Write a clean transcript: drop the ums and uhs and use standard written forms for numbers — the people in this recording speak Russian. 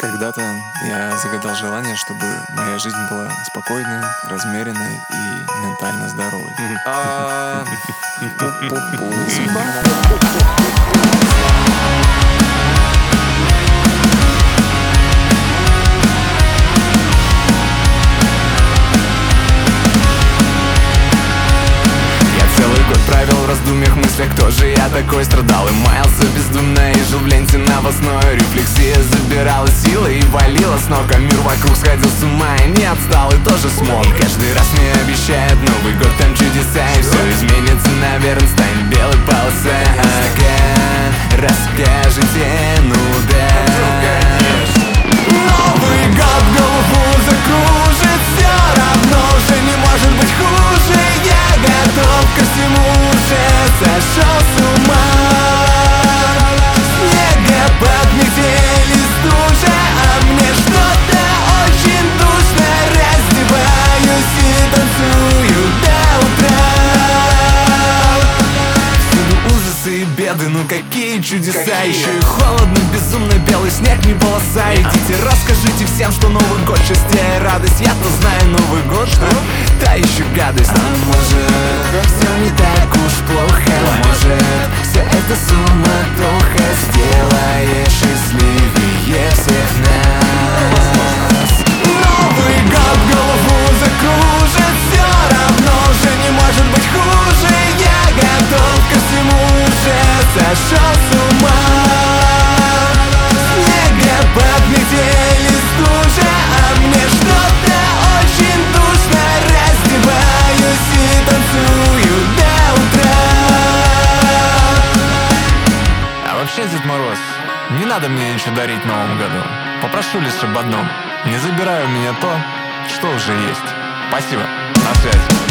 Когда-то я загадал желание, чтобы моя жизнь была спокойной, размеренной и ментально здоровой. Я целый год провел в раздумьях, мыслях, кто же я такой. Страдал и маялся бездумно и жил в ленте новостной. Рефлексия забирала силы и валила с ног, а мир вокруг сходил с ума и не отстал, и тоже смог. Каждый раз мне обещают Новый год, там чудеса, и все изменится, наверное, станет белой полосой. Ага, расскажите, ну да. Новый год голову закружит, все равно уже не может быть хуже. Я готов ко всему, уже сошел с ума. Снегопад, метель и стужа, а мне что-то очень душно. Раздеваюсь и танцую до утра. Всюду ужасы и беды, ну какие чудеса. Еще и холодно, безумно белый снег, не полоса. Идите, расскажите всем, что Новый год счастье и радость. Я-то знаю, Новый год, что та еще гадость. А может, все не так уж плохо. Может, все это суматоха сделает счастливее всех нас. Новый год голову закружит, все равно уже не может быть хуже. Я готов ко всему, уже сошел с ума. Снегопад, метель и стужа, а мне что-то очень душно. Раздеваюсь и танцую до утра. А вообще, Дед Мороз, не надо мне ничего дарить в Новом году. Попрошу лишь об одном: не забирай у меня то, что уже есть. Спасибо, на связи.